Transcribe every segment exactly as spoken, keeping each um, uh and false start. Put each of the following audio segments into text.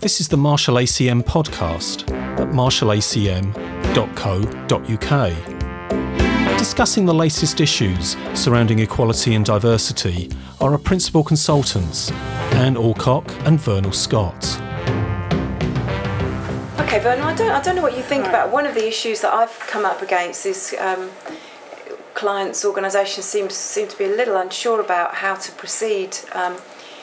This is the Marshall A C M podcast at marshall a c m dot co dot u k. Discussing the latest issues surrounding equality and diversity are our principal consultants, Anne Alcock and Vernal Scott. Okay, Vernal, I don't, I don't know what you think about one of the issues that I've come up against is um, clients, organisations seem, seem to be a little unsure about how to proceed um,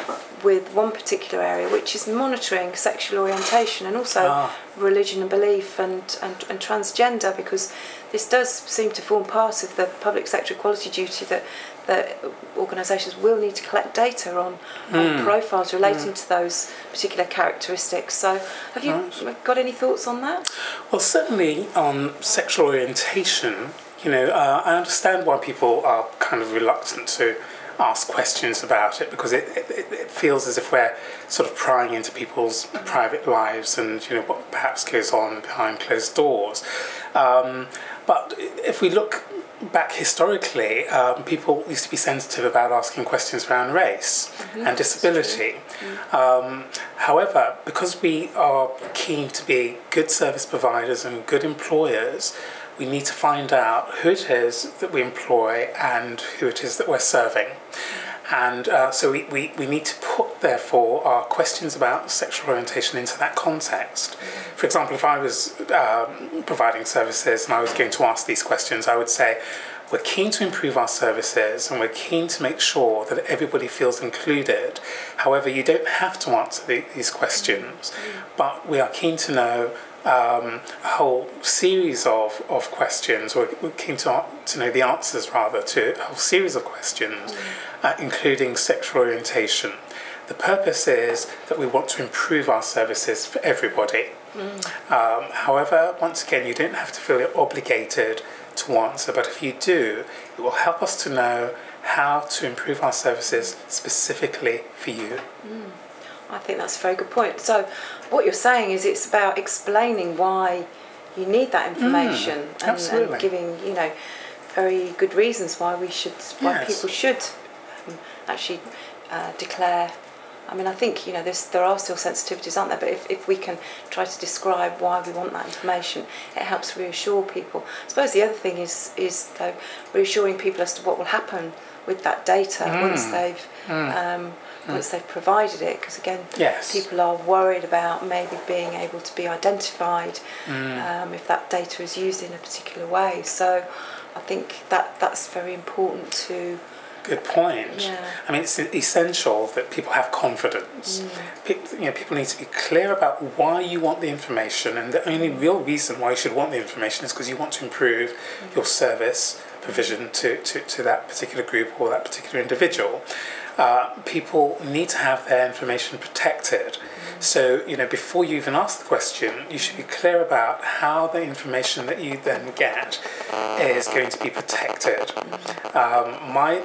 with one particular area, which is monitoring sexual orientation and also ah. religion and belief and, and, and transgender, because this does seem to form part of the public sector equality duty that, that organisations will need to collect data on, mm. on profiles relating mm. to those particular characteristics. So have you right. got any thoughts on that? Well, certainly on sexual orientation, you know, uh, I understand why people are kind of reluctant to ask questions about it, because it, it, it feels as if we're sort of prying into people's private lives and, you know, what perhaps goes on behind closed doors. Um, but if we look back historically, um, people used to be sensitive about asking questions around race mm-hmm. and disability. Mm-hmm. Um, however, because we are keen to be good service providers and good employers, we need to find out who it is that we employ and who it is that we're serving. And uh, so we, we, we need to put, therefore, our questions about sexual orientation into that context. For example, if I was um, providing services and I was going to ask these questions, I would say, we're keen to improve our services and we're keen to make sure that everybody feels included. However, you don't have to answer the, these questions, but we are keen to know Um, a whole series of, of questions, or we're keen to, to know the answers rather to a whole series of questions, mm. uh, including sexual orientation. The purpose is that we want to improve our services for everybody. Mm. Um, however, once again, you don't have to feel obligated to answer, but if you do, it will help us to know how to improve our services specifically for you. Mm. I think that's a very good point. So what you're saying is it's about explaining why you need that information mm, and, and giving, you know, very good reasons why we should, why yes. people should um, actually uh, declare. I mean, I think, you know, there's, there are still sensitivities, aren't there? But if, if we can try to describe why we want that information, it helps reassure people. I suppose the other thing is, is though, reassuring people as to what will happen with that data mm. once they've mm. um, Mm. once they've provided it, because again yes. people are worried about maybe being able to be identified mm. um, if that data is used in a particular way. So I think that that's very important to good point. Yeah. I mean, it's essential that people have confidence. Mm. People, you know, people need to be clear about why you want the information, and the only real reason why you should want the information is because you want to improve mm. your service provision to, to, to that particular group or that particular individual. Uh, people need to have their information protected. Mm. So, you know, before you even ask the question, you should be clear about how the information that you then get is going to be protected. Mm. Um, my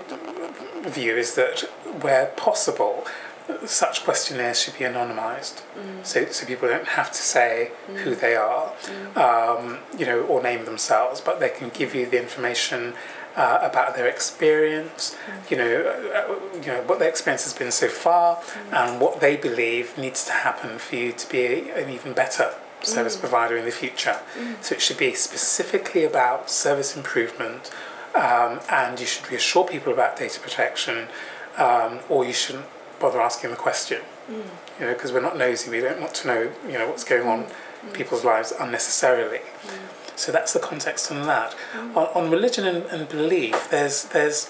view is that where possible, such questionnaires should be anonymised, mm. so so people don't have to say mm. who they are, mm. um, you know, or name themselves, but they can give you the information uh, about their experience, mm. you know, uh, you know what their experience has been so far, mm. and what they believe needs to happen for you to be an even better service mm. provider in the future. Mm. So it should be specifically about service improvement, um, and you should reassure people about data protection, um, or you shouldn't bother asking the question, mm. you know, because we're not nosy. We don't want to know, you know, what's going on mm. in people's lives unnecessarily. Mm. So that's the context on that. Mm. On, on religion and, and belief, there's there's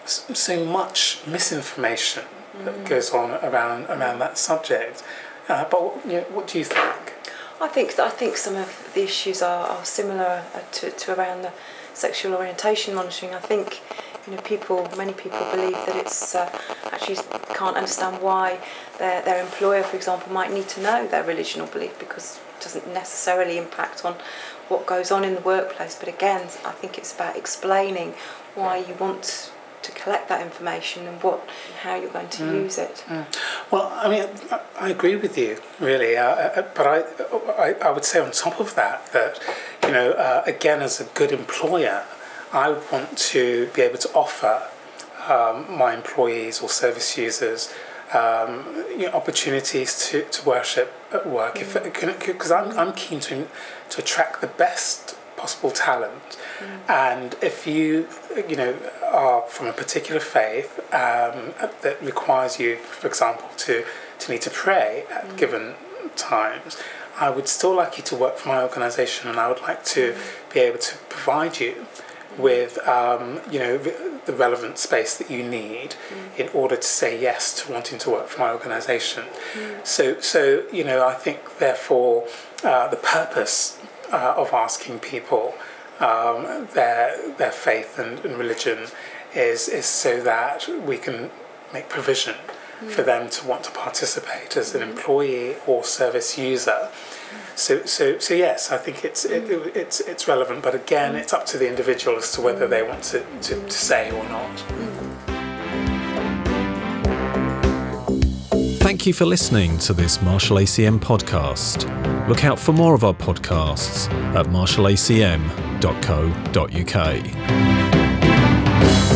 so much misinformation mm. that goes on around around that subject. Uh, but you know, what do you think? I think I think some of the issues are, are similar to, to around the sexual orientation monitoring. I think, you know, people, many people believe that it's uh, actually can't understand why their their employer, for example, might need to know their religion or belief, because it doesn't necessarily impact on what goes on in the workplace. But again, I think it's about explaining why you want to collect that information and what, how you're going to mm. use it. Mm. Well, I mean, I, I agree with you, really. Uh, but I, I, I would say on top of that, that, you know, uh, again, as a good employer, I want to be able to offer um, my employees or service users um, you know, opportunities to, to worship at work. If because I'm I'm keen to to attract the best possible talent, mm. and if you you know are from a particular faith um, that requires you, for example, to to need to pray at mm. given times, I would still like you to work for my organisation, and I would like to mm. be able to provide you with um, you know the relevant space that you need mm. in order to say yes to wanting to work for my organisation. Mm. So so you know I think therefore uh, the purpose uh, of asking people um, their their faith and, and religion is is so that we can make provision mm. for them to want to participate as an employee or service user. So, so, so yes, I think it's it, it's it's relevant, but again, it's up to the individual as to whether they want to, to, to say or not. Thank you for listening to this Marshall A C M podcast. Look out for more of our podcasts at marshall a c m dot co dot u k.